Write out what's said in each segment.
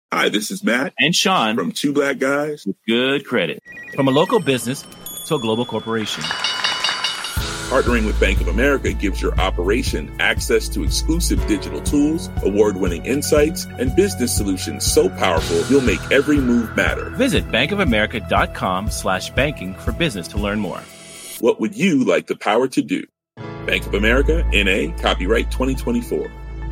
Hi, this is Matt and Sean from Two Black Guys with Good Credit. From a local business to a global corporation. Partnering with Bank of America gives your operation access to exclusive digital tools, award-winning insights, and business solutions so powerful you'll make every move matter. Visit bankofamerica.com/banking for business to learn more. What would you like the power to do? Bank of America, N.A., copyright 2024.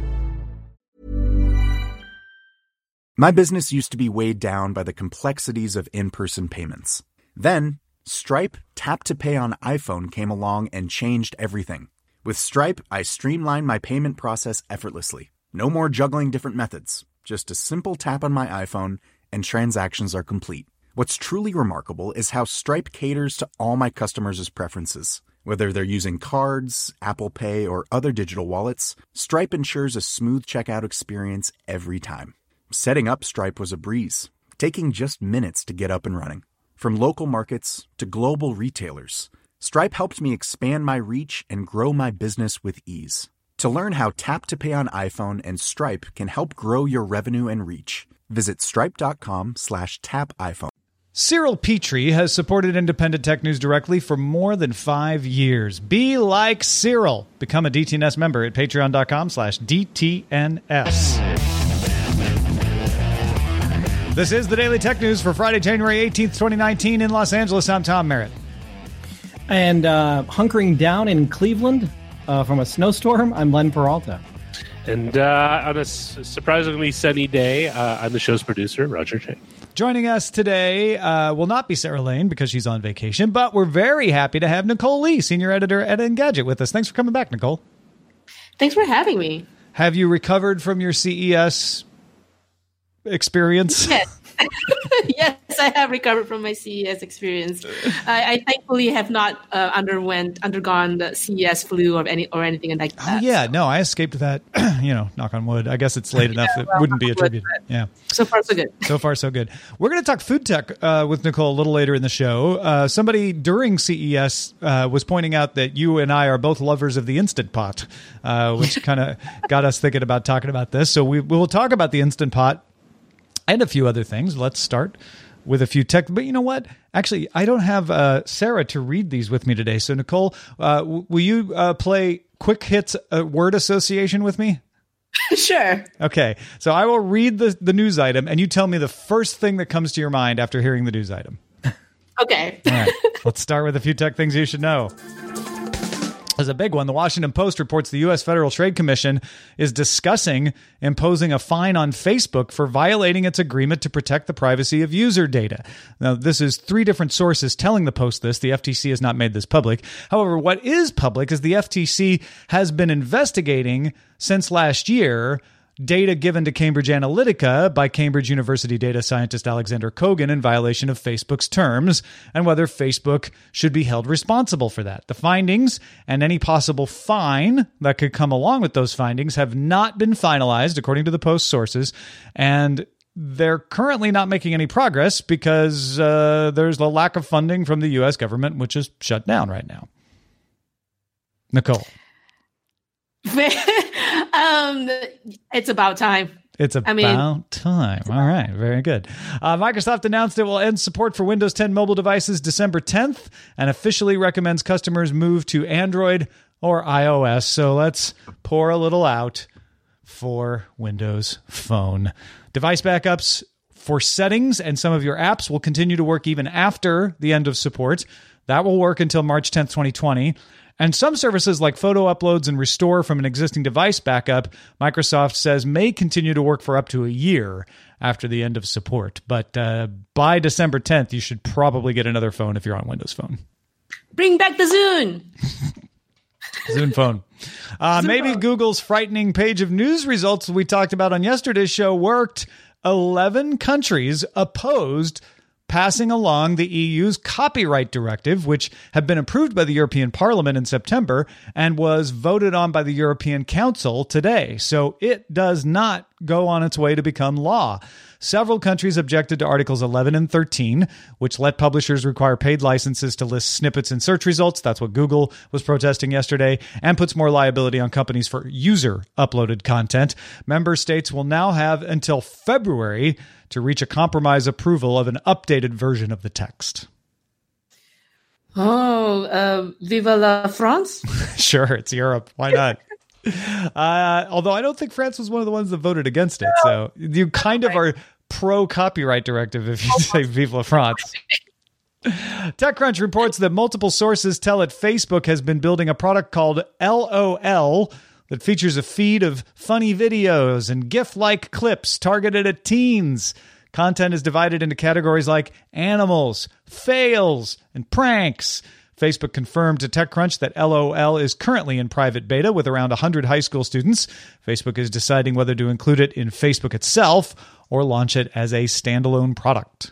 My business used to be weighed down by the complexities of in-person payments. Then, Stripe Tap to Pay on iPhone came along and changed everything. With Stripe, I streamlined my payment process effortlessly. No more juggling different methods. Just a simple tap on my iPhone and transactions are complete. What's truly remarkable is how Stripe caters to all my customers' preferences. Whether they're using cards, Apple Pay, or other digital wallets, Stripe ensures a smooth checkout experience every time. Setting up Stripe was a breeze, taking just minutes to get up and running. From local markets to global retailers, Stripe helped me expand my reach and grow my business with ease. To learn how Tap to Pay on iPhone and Stripe can help grow your revenue and reach, visit stripe.com/tapiphone. Cyril Petrie has supported Independent Tech News directly for more than 5 years. Be like Cyril. Become a DTNS member at patreon.com/DTNS. This is the Daily Tech News for Friday, January 18th, 2019 in Los Angeles. I'm Tom Merritt. And hunkering down in Cleveland from a snowstorm, I'm Len Peralta. And on a surprisingly sunny day, I'm the show's producer, Roger Chang. Joining us today will not be Sarah Lane because she's on vacation, but we're very happy to have Nicole Lee, senior editor at Engadget, with us. Thanks for coming back, Nicole. Thanks for having me. Have you recovered from your CES experience? Yes. Yes, I have recovered from my CES experience. I thankfully have not undergone the CES flu or anything like that. Oh, yeah, no, I escaped that. Knock on wood. I guess it's late enough that wouldn't be attributed. Yeah. So far, so good. So far, so good. We're going to talk food tech with Nicole a little later in the show. Somebody during CES was pointing out that you and I are both lovers of the Instant Pot, which kind of got us thinking about talking about this. So we will talk about the Instant Pot and a few other things. Let's start with a few tech. But you know what? Actually, I don't have Sarah to read these with me today. So, Nicole, will you play quick hits word association with me? Sure. Okay. So I will read the news item, and you tell me the first thing that comes to your mind after hearing the news item. Okay. All right. Let's start with a few tech things you should know. As a big one, the Washington Post reports the U.S. Federal Trade Commission is discussing imposing a fine on Facebook for violating its agreement to protect the privacy of user data. Now, this is 3 different sources telling the Post this. The FTC has not made this public. However, what is public is the FTC has been investigating since last year data given to Cambridge Analytica by Cambridge University data scientist Alexander Kogan in violation of Facebook's terms, and whether Facebook should be held responsible for that. The findings and any possible fine that could come along with those findings have not been finalized, according to the Post sources, and they're currently not making any progress because there's a lack of funding from the U.S. government, which is shut down right now. Nicole. It's about time. It's about time. All right. Very good. Microsoft announced it will end support for Windows 10 mobile devices December 10th and officially recommends customers move to Android or iOS. So let's pour a little out for Windows Phone. Device backups for settings and some of your apps will continue to work even after the end of support. That will work until March 10th, 2020. And some services like photo uploads and restore from an existing device backup, Microsoft says may continue to work for up to a year after the end of support. But by December 10th, you should probably get another phone if you're on Windows Phone. Bring back the Zune. Zune phone. Maybe Google's frightening page of news results we talked about on yesterday's show worked. 11 countries opposed passing along the EU's copyright directive, which had been approved by the European Parliament in September and was voted on by the European Council today. So it does not go on its way to become law. Several countries objected to Articles 11 and 13, which let publishers require paid licenses to list snippets in search results. That's what Google was protesting yesterday, and puts more liability on companies for user-uploaded content. Member states will now have until February to reach a compromise approval of an updated version of the text. Oh, viva la France! Sure, it's Europe. Why not? Although I don't think France was one of the ones that voted against it. So you kind of are pro-copyright directive if you say vive la France. TechCrunch reports that multiple sources tell it Facebook has been building a product called LOL that features a feed of funny videos and GIF-like clips targeted at teens. Content is divided into categories like animals, fails, and pranks. Facebook confirmed to TechCrunch that LOL is currently in private beta with around 100 high school students. Facebook is deciding whether to include it in Facebook itself or launch it as a standalone product.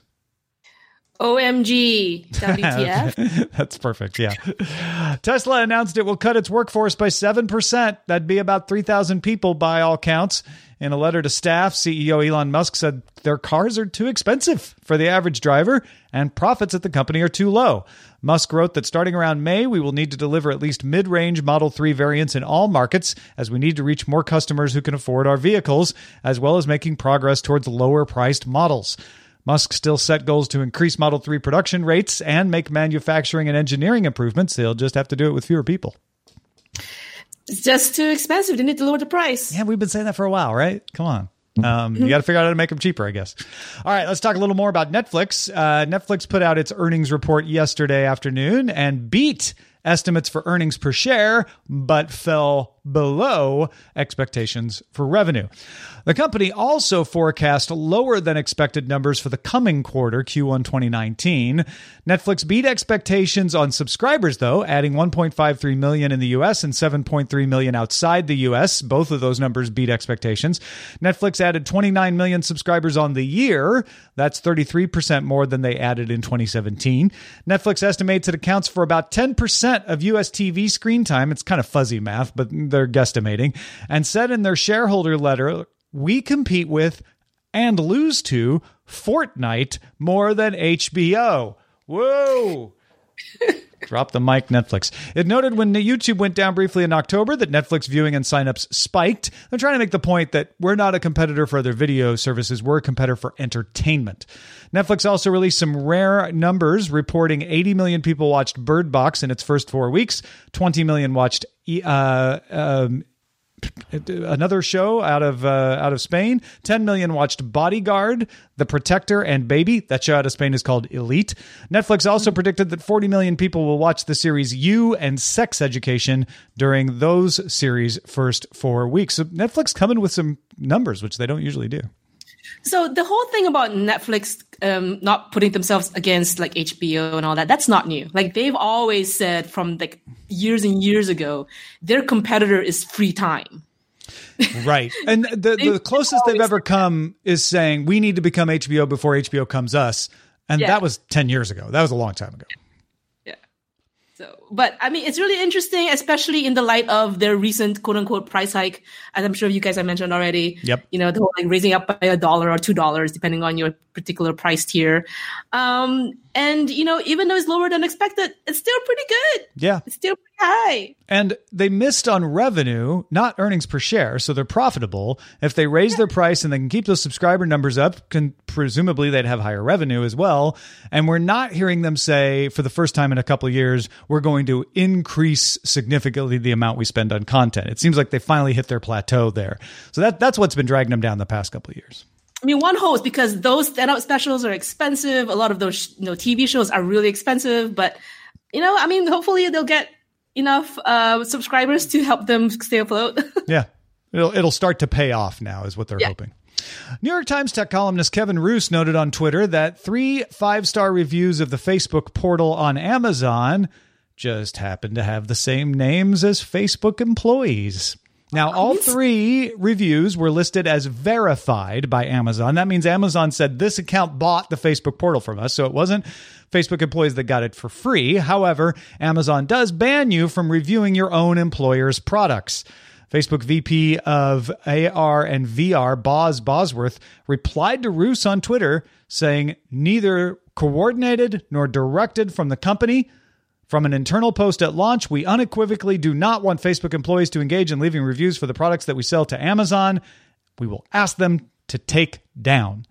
OMG, WTF. That's perfect, yeah. Tesla announced it will cut its workforce by 7%. That'd be about 3,000 people by all counts. In a letter to staff, CEO Elon Musk said their cars are too expensive for the average driver and profits at the company are too low. Musk wrote that starting around May, we will need to deliver at least mid-range Model 3 variants in all markets as we need to reach more customers who can afford our vehicles, as well as making progress towards lower-priced models. Musk still set goals to increase Model 3 production rates and make manufacturing and engineering improvements. They'll just have to do it with fewer people. It's just too expensive. They need to lower the price. Yeah, we've been saying that for a while, right? Come on. You got to figure out how to make them cheaper, I guess. All right, let's talk a little more about Netflix. Netflix put out its earnings report yesterday afternoon and beat estimates for earnings per share, but fell below expectations for revenue. The company also forecast lower than expected numbers for the coming quarter, Q1 2019. Netflix beat expectations on subscribers, though, adding 1.53 million in the U.S. and 7.3 million outside the U.S. Both of those numbers beat expectations. Netflix added 29 million subscribers on the year. That's 33% more than they added in 2017. Netflix estimates it accounts for about 10% of U.S. TV screen time. It's kind of fuzzy math, but they're guesstimating. And said in their shareholder letter, we compete with and lose to Fortnite more than HBO. Whoa. Drop the mic, Netflix. It noted when YouTube went down briefly in October that Netflix viewing and signups spiked. They're trying to make the point that we're not a competitor for other video services. We're a competitor for entertainment. Netflix also released some rare numbers, reporting 80 million people watched Bird Box in its first 4 weeks. 20 million watched another show out of Spain. 10 million watched Bodyguard, The Protector, and Baby. That show out of Spain is called Elite. Netflix also predicted that 40 million people will watch the series You and Sex Education during those series' first 4 weeks. So Netflix coming with some numbers, which they don't usually do. So the whole thing about Netflix not putting themselves against like HBO and all that, that's not new. Like they've always said from like years and years ago, their competitor is free time. Right. And the closest they've ever come is saying we need to become HBO before HBO comes us. And that was 10 years ago. That was a long time ago. So, but I mean, it's really interesting, especially in the light of their recent quote unquote price hike, as I'm sure you guys have mentioned already. Yep. You know, the whole like raising up by $1 or $2, depending on your particular price tier. And, you know, even though it's lower than expected, it's still pretty good. Yeah. It's still pretty high. And they missed on revenue, not earnings per share. So they're profitable. If they raise their price and they can keep those subscriber numbers up, presumably they'd have higher revenue as well. And we're not hearing them say for the first time in a couple of years, we're going to increase significantly the amount we spend on content. It seems like they finally hit their plateau there. So that's what's been dragging them down the past couple of years. I mean, one hopes because those stand-up specials are expensive. A lot of those TV shows are really expensive. But, you know, I mean, hopefully they'll get enough subscribers to help them stay afloat. Yeah, it'll start to pay off now is what they're hoping. New York Times tech columnist Kevin Roose noted on Twitter that 3 5-star reviews of the Facebook portal on Amazon just happen to have the same names as Facebook employees. Now, all 3 reviews were listed as verified by Amazon. That means Amazon said this account bought the Facebook portal from us, so it wasn't Facebook employees that got it for free. However, Amazon does ban you from reviewing your own employer's products. Facebook VP of AR and VR, Boz Bosworth, replied to Roos on Twitter saying, neither coordinated nor directed from the company. From an internal post at launch, we unequivocally do not want Facebook employees to engage in leaving reviews for the products that we sell to Amazon. We will ask them to take down.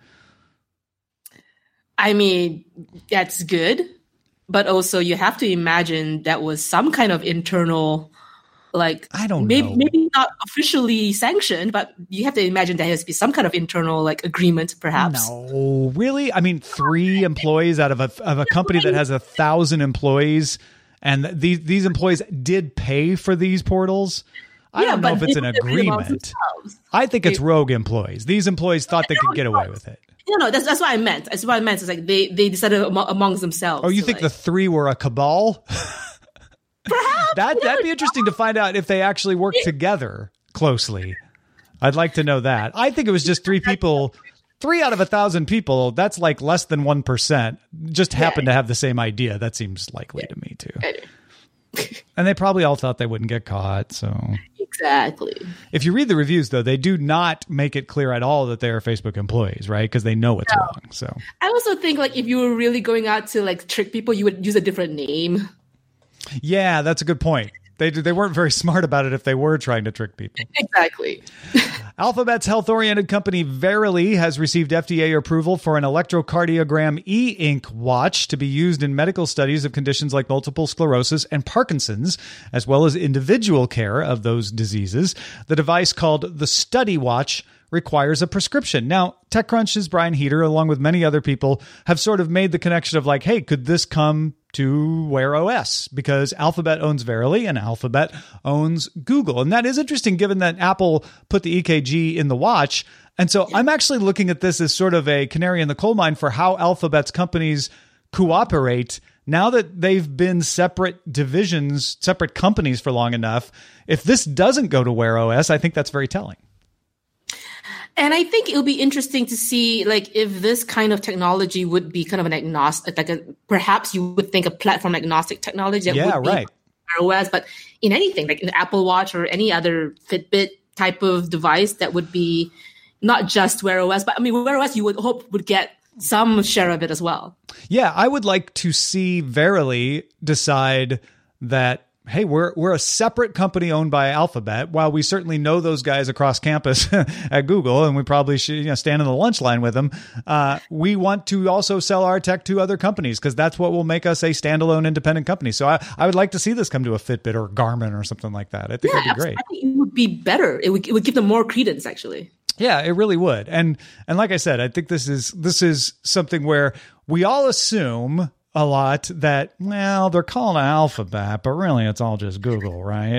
I mean, that's good. But also you have to imagine that was some kind of internal, like, I don't know. Maybe not officially sanctioned, but you have to imagine there has to be some kind of internal like agreement, perhaps. No, really? I mean, 3 employees out of a company that has 1,000 employees, and these employees did pay for these portals. I don't know if it's an agreement. I think it's rogue employees. These employees thought they could get away with it. No, that's what I meant. That's what I meant. It's like they decided amongst themselves. Oh, you think the 3 were a cabal? Perhaps. That'd be interesting to find out if they actually work together closely. I'd like to know that. I think it was just 3 people. 3 out of 1,000 people, that's like less than 1%, just happened to have the same idea. That seems likely to me, too. And they probably all thought they wouldn't get caught, so... Exactly. If you read the reviews, though, they do not make it clear at all that they are Facebook employees, right? Because they know it's wrong. So I also think, like, if you were really going out to, like, trick people, you would use a different name. Yeah, that's a good point. They weren't very smart about it if they were trying to trick people. Exactly. Alphabet's health-oriented company Verily has received FDA approval for an electrocardiogram e-ink watch to be used in medical studies of conditions like multiple sclerosis and Parkinson's, as well as individual care of those diseases. The device, called the Study Watch, requires a prescription. Now, TechCrunch's Brian Heater, along with many other people, have sort of made the connection of like, hey, could this come to Wear OS? Because Alphabet owns Verily and Alphabet owns Google. And that is interesting given that Apple put the EKG in the watch. And so I'm actually looking at this as sort of a canary in the coal mine for how Alphabet's companies cooperate now that they've been separate divisions, separate companies for long enough. If this doesn't go to Wear OS, I think that's very telling. And I think it'll be interesting to see, like, if this kind of technology would be kind of an agnostic, perhaps you would think a platform agnostic technology that would be OS, but in anything, like an Apple Watch or any other Fitbit type of device that would be not just Wear OS, but I mean, Wear OS you would hope would get some share of it as well. Yeah, I would like to see Verily decide that, hey, we're a separate company owned by Alphabet. While we certainly know those guys across campus at Google, and we probably should stand in the lunch line with them, we want to also sell our tech to other companies because that's what will make us a standalone independent company. So I would like to see this come to a Fitbit or Garmin or something like that. I think that'd be great. I think it would be better. It would give them more credence, actually. Yeah, it really would. And like I said, I think this is something where we all assume a lot that, well, they're calling it Alphabet, but really it's all just Google, right?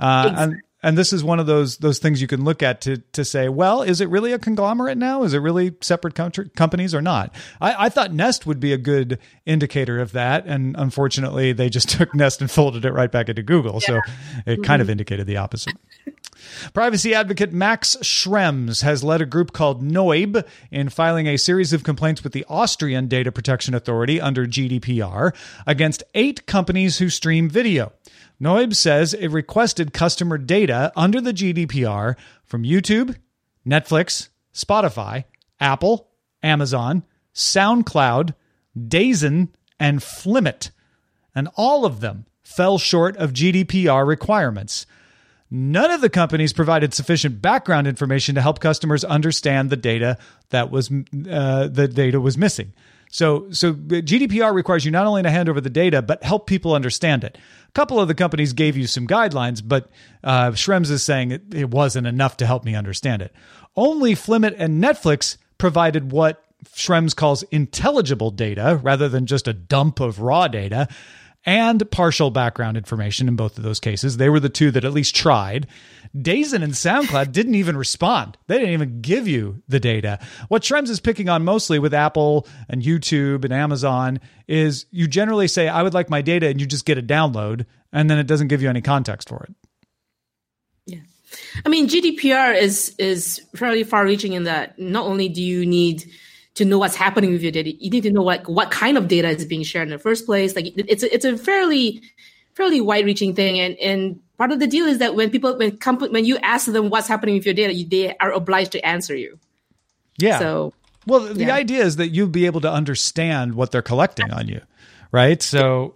And this is one of those things you can look at to say, well, is it really a conglomerate now? Is it really separate companies or not? I thought Nest would be a good indicator of that, and unfortunately they just took Nest and folded it right back into Google, so it kind of indicated the opposite. Privacy advocate Max Schrems has led a group called Noib in filing a series of complaints with the Austrian Data Protection Authority under GDPR against 8 companies who stream video. Noib says it requested customer data under the GDPR from YouTube, Netflix, Spotify, Apple, Amazon, SoundCloud, Dazen, and Flimit, and all of them fell short of GDPR requirements. None of the companies provided sufficient background information to help customers understand the data that was missing. So GDPR requires you not only to hand over the data, but help people understand it. A couple of the companies gave you some guidelines, but Schrems is saying it wasn't enough to help me understand it. Only Flimit and Netflix provided what Schrems calls intelligible data rather than just a dump of raw data, and partial background information in both of those cases. They were the 2 that at least tried. Dazen and SoundCloud didn't even respond. They didn't even give you the data. What Schrems is picking on mostly with Apple and YouTube and Amazon is you generally say, I would like my data, and you just get a download, and then it doesn't give you any context for it. Yeah. I mean, GDPR is fairly far-reaching in that not only do you need to know what's happening with your data, you need to know what kind of data is being shared in the first place. Like it's a fairly wide-reaching thing, and part of the deal is that when you ask them what's happening with your data, they are obliged to answer you. Yeah. So, well, the idea is that you'll be able to understand what they're collecting on you, right? So,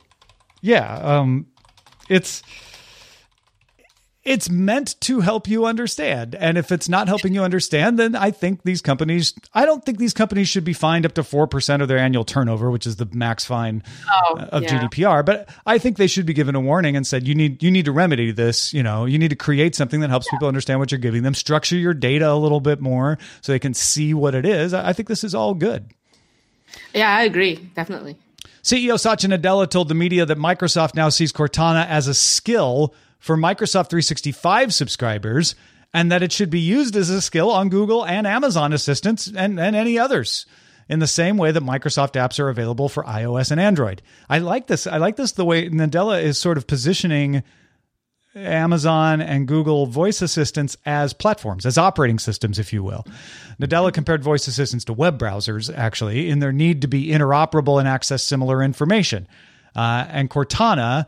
it's meant to help you understand. And if it's not helping you understand, then I don't think these companies should be fined up to 4% of their annual turnover, which is the max fine of GDPR. But I think they should be given a warning and said, you need to remedy this. You need to create something that helps people understand what you're giving them, structure your data a little bit more so they can see what it is. I think this is all good. Yeah, I agree. Definitely. CEO Satya Nadella told the media that Microsoft now sees Cortana as a skill for Microsoft 365 subscribers, and that it should be used as a skill on Google and Amazon assistants and any others, in the same way that Microsoft apps are available for iOS and Android. I like this. The way Nadella is sort of positioning Amazon and Google voice assistants as platforms, as operating systems, if you will. Nadella compared voice assistants to web browsers, actually, in their need to be interoperable and access similar information. And Cortana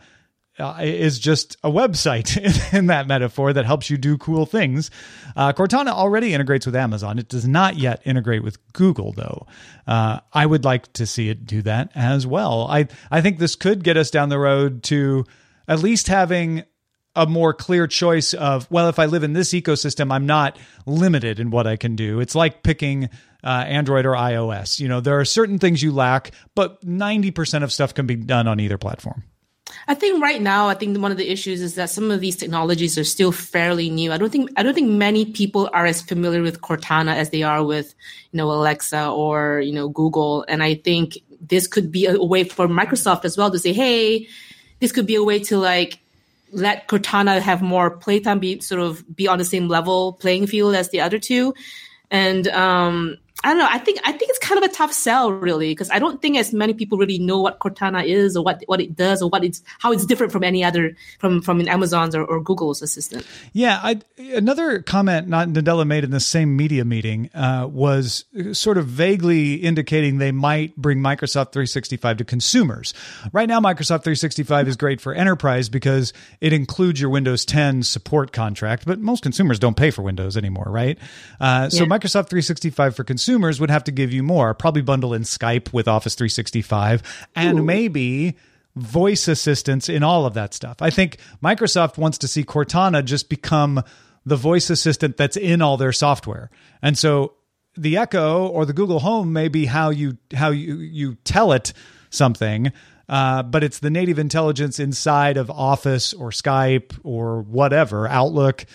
is just a website in that metaphor that helps you do cool things. Cortana already integrates with Amazon. It does not yet integrate with Google, though. I would like to see it do that as well. I think this could get us down the road to at least having a more clear choice of, well, if I live in this ecosystem, I'm not limited in what I can do. It's like picking Android or iOS. There are certain things you lack, but 90% of stuff can be done on either platform. I think right now, one of the issues is that some of these technologies are still fairly new. I don't think many people are as familiar with Cortana as they are with, Alexa or, Google. And I think this could be a way for Microsoft as well to say, hey, this could be a way to let Cortana have more playtime, be on the same level playing field as the other two. And I don't know. I think it's kind of a tough sell, really, because I don't think as many people really know what Cortana is or what it does or how it's different from any other from an Amazon's or Google's assistant. Yeah, another comment Nadella made in the same media meeting was sort of vaguely indicating they might bring Microsoft 365 to consumers. Right now, Microsoft 365 is great for enterprise because it includes your Windows 10 support contract, but most consumers don't pay for Windows anymore, right? So Microsoft 365 for consumers would have to give you more, probably bundle in Skype with Office 365 and maybe voice assistants in all of that stuff. I think Microsoft wants to see Cortana just become the voice assistant that's in all their software. And so the Echo or the Google Home may be how you tell it something, but it's the native intelligence inside of Office or Skype or whatever, Outlook,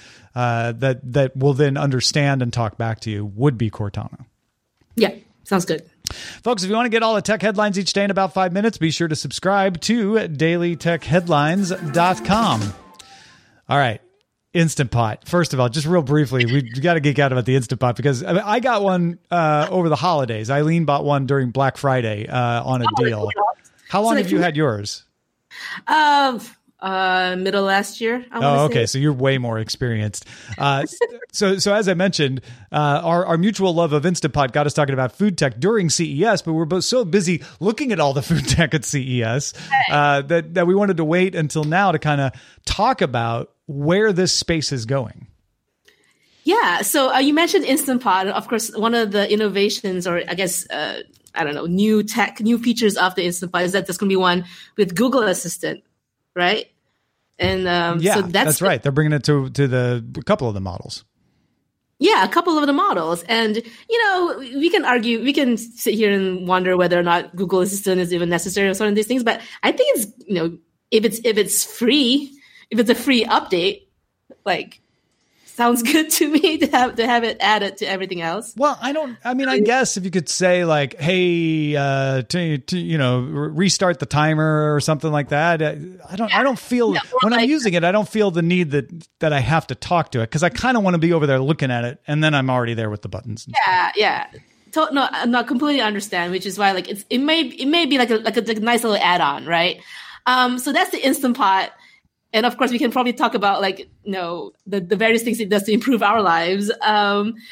that will then understand and talk back to you would be Cortana. Yeah, sounds good. Folks, if you want to get all the tech headlines each day in about 5 minutes, be sure to subscribe to dailytechheadlines.com. All right. Instant Pot. First of all, just real briefly, we got to geek out about the Instant Pot because I got one over the holidays. Eileen bought one during Black Friday on a deal. How long have you had yours? Middle last year. Okay. So you're way more experienced. So as I mentioned, our mutual love of Instant Pot got us talking about food tech during CES, but we're both so busy looking at all the food tech at CES that we wanted to wait until now to kind of talk about where this space is going. Yeah. So you mentioned Instant Pot. Of course, one of the innovations, or I guess, new features of the Instant Pot is that there's going to be one with Google Assistant. Right. And so that's right. They're bringing it to a couple of the models. Yeah, a couple of the models. And, we can argue, we can sit here and wonder whether or not Google Assistant is even necessary or some of these things. But I think it's, if it's free, if it's a free update, sounds good to me to have it added to everything else. Well, I guess if you could say hey, restart the timer or something like that. I don't feel when I'm using it, I don't feel the need that I have to talk to it because I kind of want to be over there looking at it, and then I'm already there with the buttons. Yeah. No, I completely understand, which is why it may be like a nice little add-on, right? So that's the Instant Pot. And of course, we can probably talk about the various things it does to improve our lives.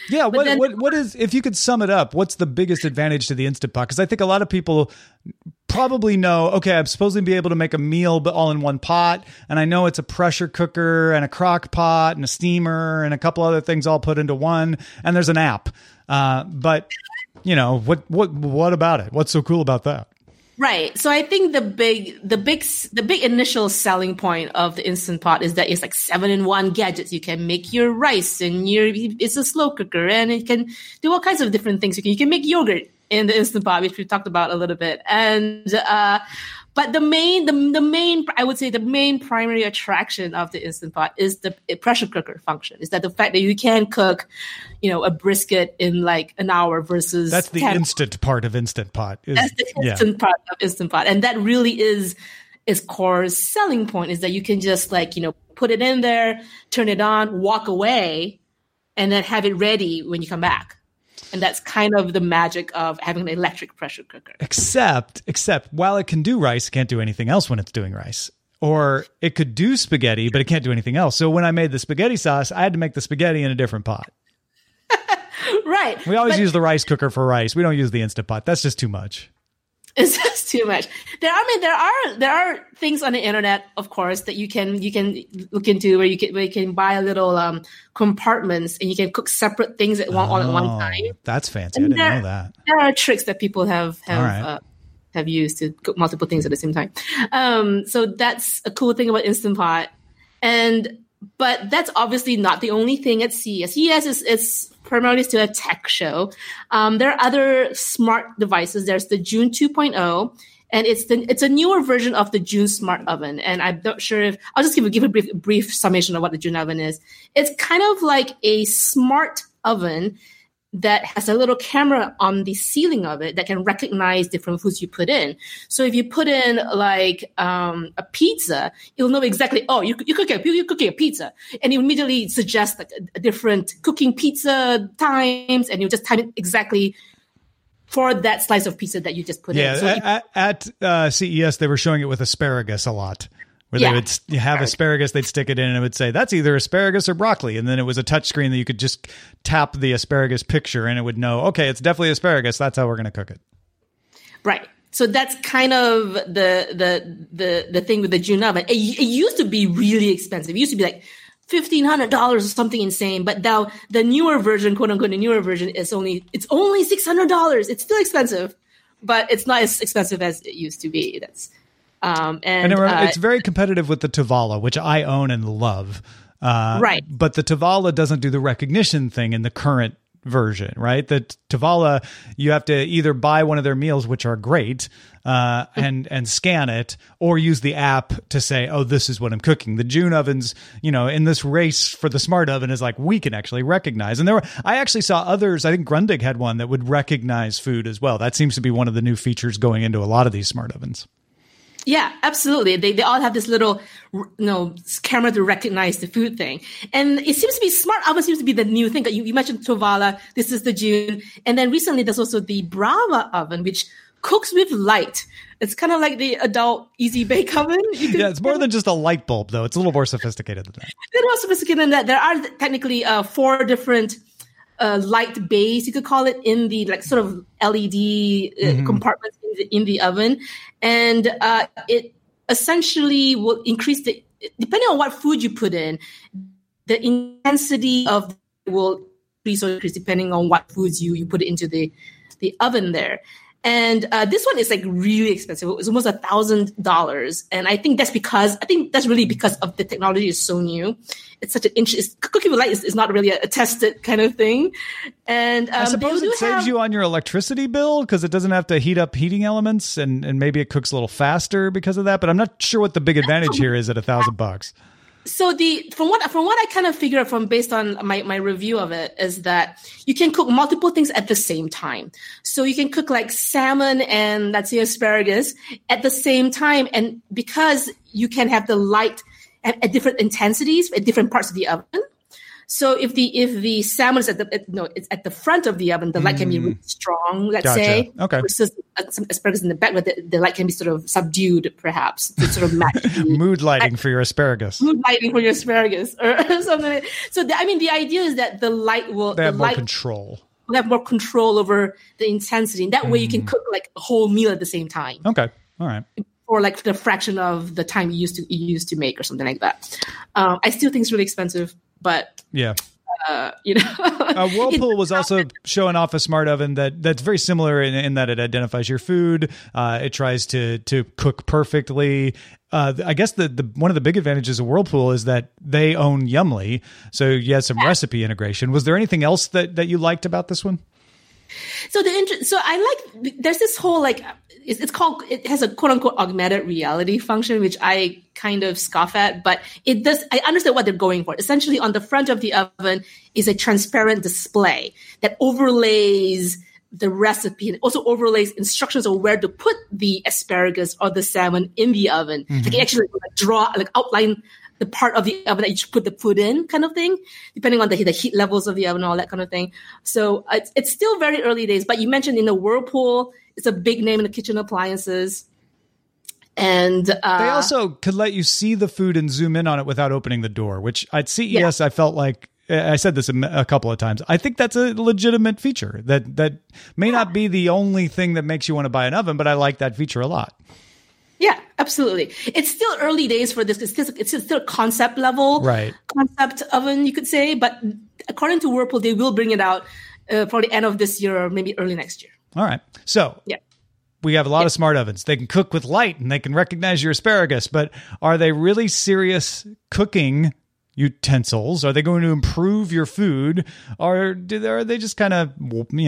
What is, if you could sum it up, what's the biggest advantage to the Instant Pot? Because I think a lot of people probably know, okay, I'm supposed to be able to make a meal, but all in one pot. And I know it's a pressure cooker and a crock pot and a steamer and a couple other things all put into one. And there's an app. But what about it? What's so cool about that? Right. So I think the big initial selling point of the Instant Pot is that it's like 7-in-1 gadgets. You can make your rice, and it's a slow cooker, and it can do all kinds of different things. You can make yogurt in the Instant Pot, which we talked about a little bit. And but the main I would say the main primary attraction of the Instant Pot is the pressure cooker function. Is that the fact that you can cook, a brisket in like an hour versus that's the instant part of Instant Pot. That's the instant part of Instant Pot, and that really is its core selling point. Is that you can just put it in there, turn it on, walk away, and then have it ready when you come back. And that's kind of the magic of having an electric pressure cooker. Except while it can do rice, it can't do anything else when it's doing rice. Or it could do spaghetti, but it can't do anything else. So when I made the spaghetti sauce, I had to make the spaghetti in a different pot. Right. We always use the rice cooker for rice. We don't use the Instant Pot. That's just too much. It's just too much. There are things on the internet, of course, that you can look into where you can buy little compartments, and you can cook separate things all at one time. That's fancy. I didn't know that. There are tricks that people have used to cook multiple things at the same time. So that's a cool thing about Instant Pot, but that's obviously not the only thing at CES. CES is primarily still a tech show. There are other smart devices. There's the June 2.0, and it's a newer version of the June Smart Oven. And I'm not sure if I'll just give a brief summation of what the June Oven is. It's kind of like a smart oven that has a little camera on the ceiling of it that can recognize different foods you put in. So if you put in like a pizza, it'll know exactly, you're cooking a pizza, and it immediately suggests like a different cooking pizza times, and you just time it exactly for that slice of pizza that you just put in. Yeah, at CES they were showing it with asparagus a lot. Where they would have asparagus, they'd stick it in, and it would say, that's either asparagus or broccoli. And then it was a touch screen that you could just tap the asparagus picture, and it would know, okay, it's definitely asparagus. That's how we're going to cook it. Right. So that's kind of the thing with the June Oven. It used to be really expensive. It used to be like $1,500 or something insane. But now the newer version, quote unquote, the newer version it's only $600. It's still expensive, but it's not as expensive as it used to be. It's very competitive with the Tovala, which I own and love. Right. But the Tovala doesn't do the recognition thing in the current version, right? The Tovala, you have to either buy one of their meals, which are great, and scan it, or use the app to say, oh, this is what I'm cooking. The June ovens, in this race for the smart oven is like, we can actually recognize. And I actually saw others, I think Grundig had one that would recognize food as well. That seems to be one of the new features going into a lot of these smart ovens. Yeah, absolutely. They all have this little, camera to recognize the food thing. And it seems to be smart oven seems to be the new thing. You mentioned Tovala. This is the June. And then recently there's also the Brava oven, which cooks with light. It's kind of like the adult easy bake oven. It's more than just a light bulb, though. It's a little more sophisticated than that. It's more sophisticated than that. There are technically 4 different light bays, you could call it, in the sort of LED compartments in the oven. And it essentially will increase depending on what food you put in, the intensity of will increase depending on what foods you put into the oven there. And this one is really expensive. It's almost $1,000. And I think that's really because of the technology is so new. It's such an cooking with light is not really a tested kind of thing. And I suppose it saves you on your electricity bill because it doesn't have to heat up heating elements, and maybe it cooks a little faster because of that. But I'm not sure what the big advantage here is at $1,000. So from what I kind of figure from based on my review of it is that you can cook multiple things at the same time. So you can cook like salmon and let's say asparagus at the same time, and because you can have the light at different intensities at different parts of the oven. So if the salmon is it's at the front of the oven, the light can be really strong, let's say. Okay. Versus some asparagus in the back, but the light can be sort of subdued, perhaps, to sort of match mood lighting for your asparagus. Mood lighting for your asparagus, or something. So the idea is that the light will have more control. Will have more control over the intensity, and that way you can cook like a whole meal at the same time. Okay. All right. Or like the fraction of the time you used to make or something like that. I still think it's really expensive, but yeah. Whirlpool was also showing off a smart oven that's very similar in that it identifies your food. It tries to cook perfectly. I guess the one of the big advantages of Whirlpool is that they own Yummly, so you had some recipe integration. Was there anything else that you liked about this one? So I like, there's this whole like, it has a quote unquote augmented reality function, which I kind of scoff at, but it does, I understand what they're going for. Essentially on the front of the oven is a transparent display that overlays the recipe and also overlays instructions on where to put the asparagus or the salmon in the oven. Mm-hmm. Like actually outline the part of the oven that you should put the food in, kind of thing, depending on the heat levels of the oven, all that kind of thing. So it's still very early days, but you mentioned in the Whirlpool, it's a big name in the kitchen appliances. And they also could let you see the food and zoom in on it without opening the door, which at CES, I felt like, I said this a couple of times, I think that's a legitimate feature that may not be the only thing that makes you want to buy an oven, but I like that feature a lot. Yeah, absolutely. It's still early days for this. It's still concept level, right? Concept oven, you could say. But according to Whirlpool, they will bring it out for the end of this year or maybe early next year. All right. So we have a lot of smart ovens. They can cook with light and they can recognize your asparagus. But are they really serious cooking utensils? Are they going to improve your food, or are they just kind of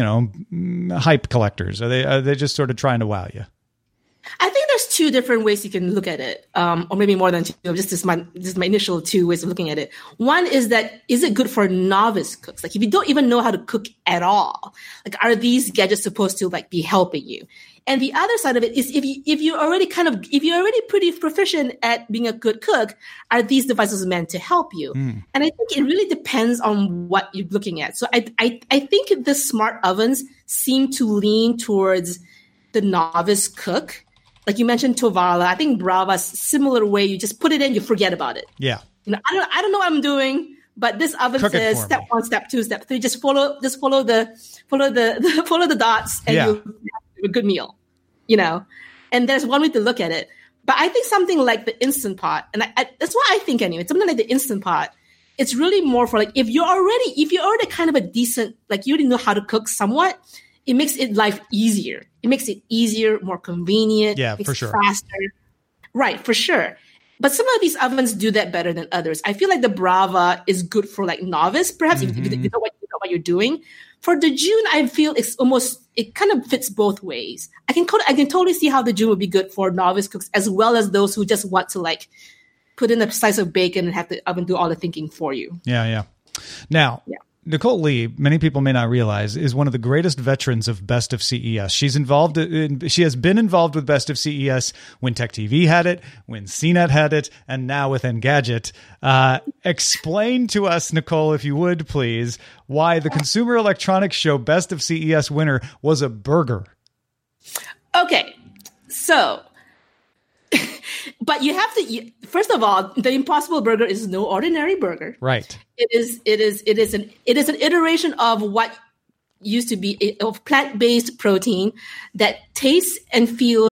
hype collectors? Are they just sort of trying to wow you? I think there's two different ways you can look at it, or maybe more than two. This is my initial two ways of looking at it. One is that, is it good for novice cooks? Like if you don't even know how to cook at all, like are these gadgets supposed to like be helping you? And the other side of it is if you're already pretty proficient at being a good cook, are these devices meant to help you? And I think it really depends on what you're looking at. So I think the smart ovens seem to lean towards the novice cook. Like you mentioned Tovala, I think Brava's similar way. You just put it in, you forget about it. Yeah. I don't know what I'm doing, but this oven says step 1, step 2, step 3. Just follow the dots, and you'll have a good meal. And there's one way to look at it. But I think something like the Instant Pot, and that's what I think anyway. Something like the Instant Pot, it's really more for like if you're already kind of a decent, like you already know how to cook somewhat. It makes life easier. It makes it easier, more convenient. Yeah, for sure. Faster. Right, for sure. But some of these ovens do that better than others. I feel like the Brava is good for like novice, perhaps, if you know what you're doing. For the June, I feel it kind of fits both ways. I can totally see how the June would be good for novice cooks as well as those who just want to like put in a slice of bacon and have the oven do all the thinking for you. Yeah. Now, Nicole Lee, many people may not realize, is one of the greatest veterans of Best of CES. She has been involved with Best of CES when Tech TV had it, when CNET had it, and now with Engadget. Explain to us, Nicole, if you would, please, why the Consumer Electronics Show Best of CES winner was a burger. Okay, so... But you have to, first of all, the Impossible Burger is no ordinary burger. Right. It is an iteration of what used to be a plant-based protein that tastes and feels.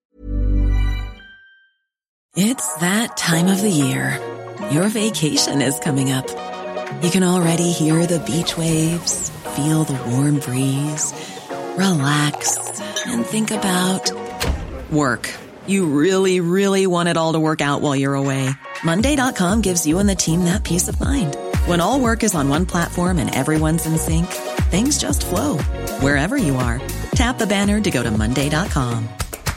It's that time of the year. Your vacation is coming up. You can already hear the beach waves, feel the warm breeze, relax, and think about work. You really, really want it all to work out while you're away. Monday.com gives you and the team that peace of mind. When all work is on one platform and everyone's in sync, things just flow. Wherever you are, tap the banner to go to Monday.com.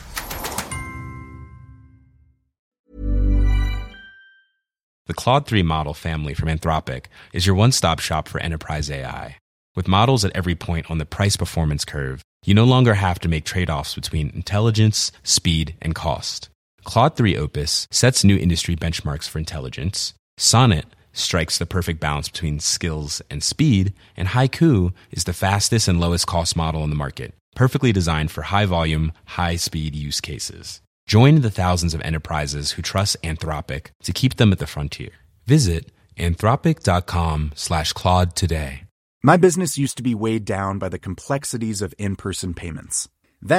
The Claude 3 model family from Anthropic is your one-stop shop for enterprise AI. With models at every point on the price-performance curve, you no longer have to make trade-offs between intelligence, speed, and cost. Claude 3 Opus sets new industry benchmarks for intelligence. Sonnet strikes the perfect balance between skills and speed. And Haiku is the fastest and lowest cost model on the market, perfectly designed for high-volume, high-speed use cases. Join the thousands of enterprises who trust Anthropic to keep them at the frontier. Visit anthropic.com/Claude today. My business used to be weighed down by the complexities of in-person payments. Then,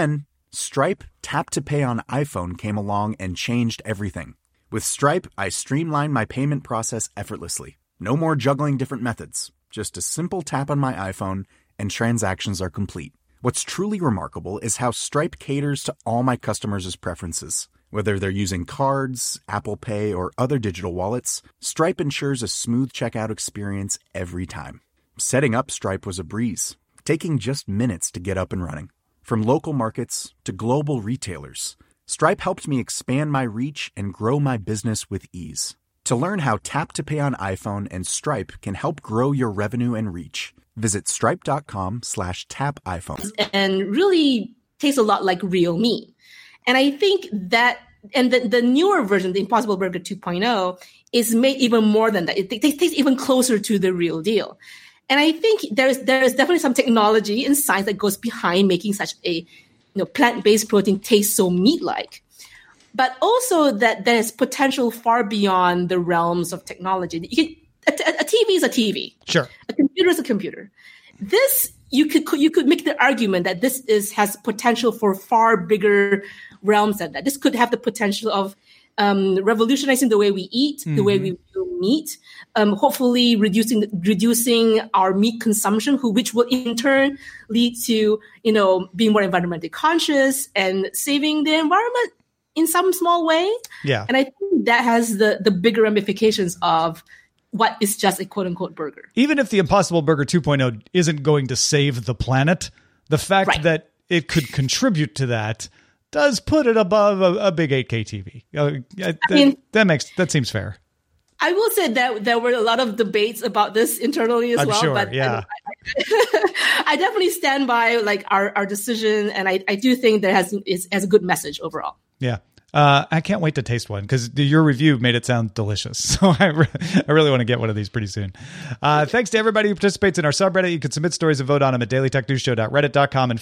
Stripe Tap to Pay on iPhone came along and changed everything. With Stripe, I streamlined my payment process effortlessly. No more juggling different methods. Just a simple tap on my iPhone and transactions are complete. What's truly remarkable is how Stripe caters to all my customers' preferences. Whether they're using cards, Apple Pay, or other digital wallets, Stripe ensures a smooth checkout experience every time. Setting up Stripe was a breeze, taking just minutes to get up and running. From local markets to global retailers, Stripe helped me expand my reach and grow my business with ease. To learn how Tap to Pay on iPhone and Stripe can help grow your revenue and reach, visit stripe.com/tapiphone. And really tastes a lot like real meat. And I think that, and the newer version, the Impossible Burger 2.0, is made even more than that. It tastes even closer to the real deal. And I think there is definitely some technology and science that goes behind making such a plant-based protein taste so meat-like. But also that there's potential far beyond the realms of technology. A TV is a TV. Sure. A computer is a computer. This, you could make the argument that this has potential for far bigger realms than that. This could have the potential of revolutionizing the way we eat, the way we view meat, hopefully reducing our meat consumption, which will in turn lead to being more environmentally conscious and saving the environment in some small way. Yeah. And I think that has the bigger ramifications of what is just a quote unquote burger. Even if the Impossible Burger 2.0 isn't going to save the planet, the fact that it could contribute to that does put it above a big 8K TV. That seems fair. I will say that there were a lot of debates about this internally as well. Sure, but yeah. I definitely stand by our decision, and I do think that has a good message overall. Yeah. I can't wait to taste one because your review made it sound delicious. So I really want to get one of these pretty soon. Thanks to everybody who participates in our subreddit. You can submit stories and vote on them at dailytechnewsshow.reddit.com and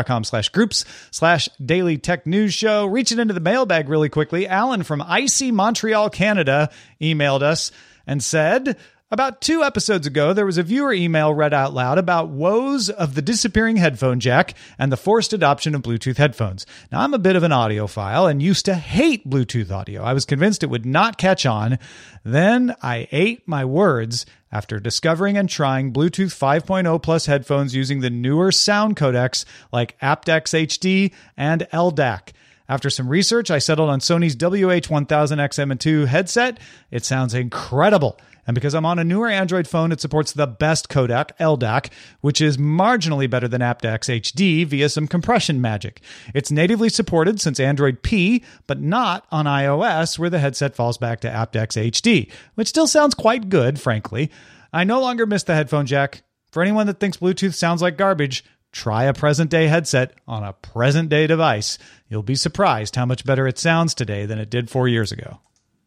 facebook.com/groups/dailytechnewsshow. Reaching into the mailbag really quickly. Alan from icy Montreal, Canada emailed us and said, about 2 episodes ago, there was a viewer email read out loud about woes of the disappearing headphone jack and the forced adoption of Bluetooth headphones. Now, I'm a bit of an audiophile and used to hate Bluetooth audio. I was convinced it would not catch on. Then I ate my words after discovering and trying Bluetooth 5.0 plus headphones using the newer sound codecs like aptX HD and LDAC. After some research, I settled on Sony's WH-1000XM2 headset. It sounds incredible. And because I'm on a newer Android phone, it supports the best codec, LDAC, which is marginally better than aptX HD via some compression magic. It's natively supported since Android P, but not on iOS, where the headset falls back to aptX HD, which still sounds quite good, frankly. I no longer miss the headphone jack. For anyone that thinks Bluetooth sounds like garbage, try a present-day headset on a present-day device. You'll be surprised how much better it sounds today than it did 4 years ago.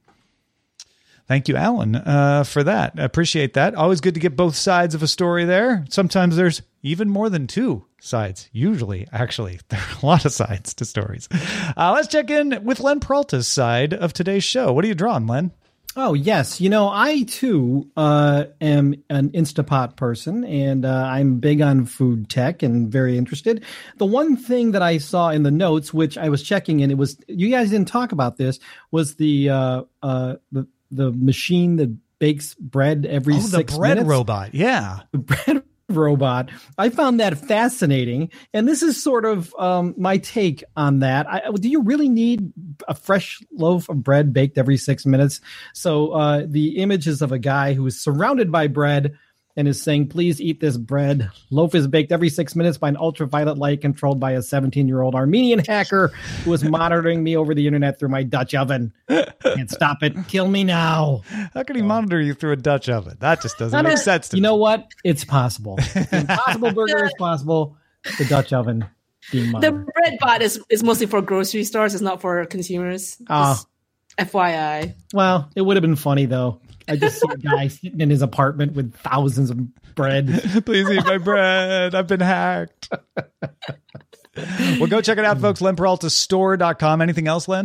Thank you, Alan, for that. I appreciate that. Always good to get both sides of a story there. Sometimes there's even more than 2 sides. Usually, actually, there are a lot of sides to stories. Let's check in with Len Peralta's side of today's show. What are you drawing, Len? Oh, yes. I, too, am an Instapot person, and I'm big on food tech and very interested. The one thing that I saw in the notes, which I was checking, and it was, you guys didn't talk about this, was the machine that bakes bread every 6 minutes. The bread robot. Yeah. The bread robot. I found that fascinating. And this is sort of my take on that. Do you really need a fresh loaf of bread baked every 6 minutes? So the images of a guy who is surrounded by bread and is saying, please eat this bread. Loaf is baked every 6 minutes by an ultraviolet light controlled by a 17-year-old Armenian hacker who is monitoring me over the internet through my Dutch oven. Can't stop it. Kill me now. How can he monitor you through a Dutch oven? That just doesn't make sense to me. You know what? It's possible. The Impossible Burger is possible. The Dutch oven being monitored. The bread bot is mostly for grocery stores. It's not for consumers. FYI. Well, it would have been funny, though. I just see a guy sitting in his apartment with thousands of bread. Please eat my bread. I've been hacked. Well, go check it out, folks. LenPeraltaStore.com. Anything else, Len?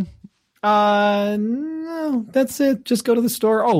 No, that's it. Just go to the store. Oh,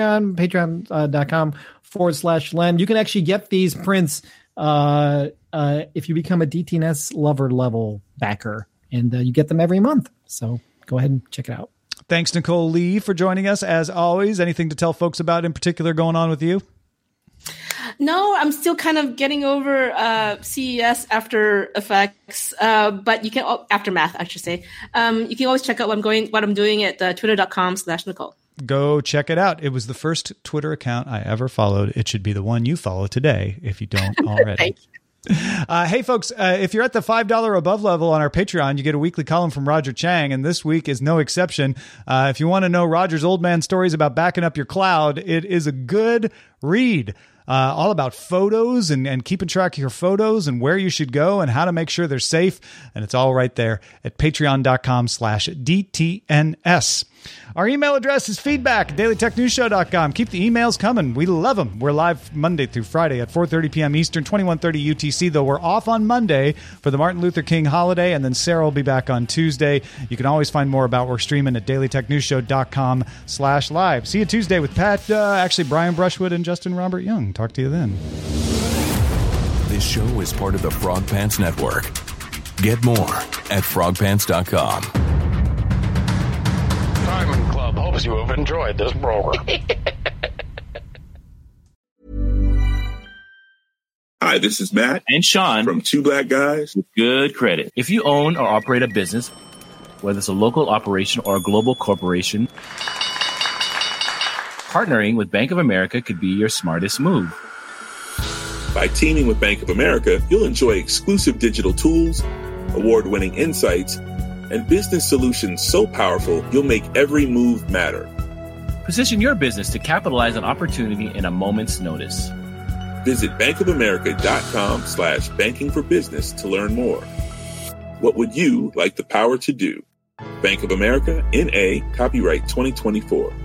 patreon.com/Len. You can actually get these prints if you become a DTNS lover level backer. and you get them every month. So go ahead and check it out. Thanks, Nicole Lee, for joining us. As always, anything to tell folks about in particular going on with you? No, I'm still kind of getting over CES After Effects, but you can Aftermath, I should say. You can always check out what I'm doing at twitter.com/Nicole. Go check it out. It was the first Twitter account I ever followed. It should be the one you follow today if you don't already. Thank you. Hey, folks, if you're at the $5 above level on our Patreon, you get a weekly column from Roger Chang, and this week is no exception. If you want to know Roger's old man stories about backing up your cloud, it is a good read. All about photos and keeping track of your photos and where you should go and how to make sure they're safe. And it's all right there at patreon.com/DTNS. Our email address is feedback@dailytechnewsshow.com. Keep the emails coming. We love them. We're live Monday through Friday at 4:30 p.m. Eastern, 21:30 UTC, though we're off on Monday for the Martin Luther King holiday, and then Sarah will be back on Tuesday. You can always find more about We're Streaming at dailytechnewsshow.com/live. See you Tuesday with Pat, Brian Brushwood and Justin Robert Young. Talk to you then. This show is part of the Frog Pants Network. Get more at frogpants.com. Diamond Club hopes you have enjoyed this program. Hi, this is Matt and Sean from Two Black Guys with Good Credit. If you own or operate a business, whether it's a local operation or a global corporation, partnering with Bank of America could be your smartest move. By teaming with Bank of America, you'll enjoy exclusive digital tools, award-winning insights, and business solutions so powerful you'll make every move matter. Position your business to capitalize on opportunity in a moment's notice. Visit bankofamerica.com/banking for business to learn more. What would you like the power to do? Bank of America, N.A., copyright 2024.